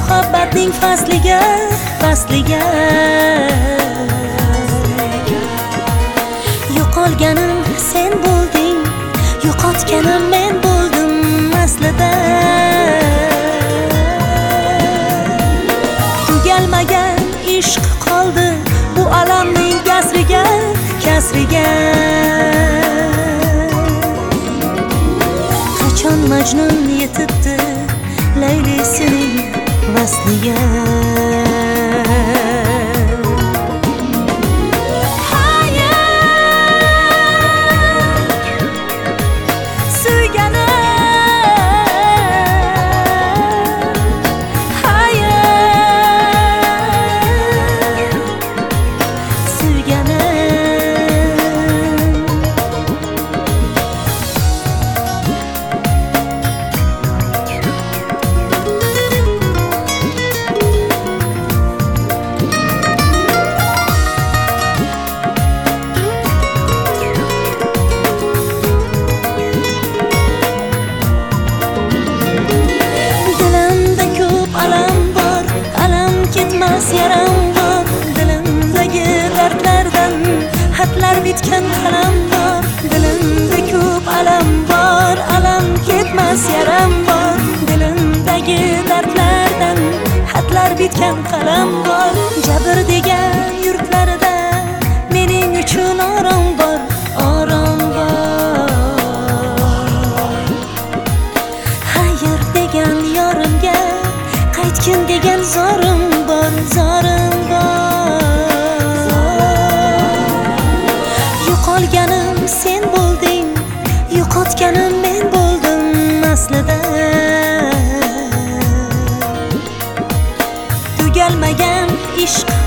muhabbatning fasliga yo'qolganim sen bo'lding, yo'qotganim men bo'ldim aslida. Tugalmagan ishq qoldi bu alamning kasriga qachon Majnun yetibdi Laylisining vasliga. Yaram bor dilimdagi dardlardan, xatlar bitgan qalam bor. Dilimda ko'p alam bor, alam ketmas yaram bor. Dilimdagi dardlardan, xatlar bitgan qalam bor. Jabr degan yurtlarida mening uchun orom bor, orom bor. Hayır degan yorimga qaytgin degan zorim bor, zorim bor. Yo'qolganim sen bo'lding, yo'qotganim men bo'ldim aslida. Tugalmagan ishq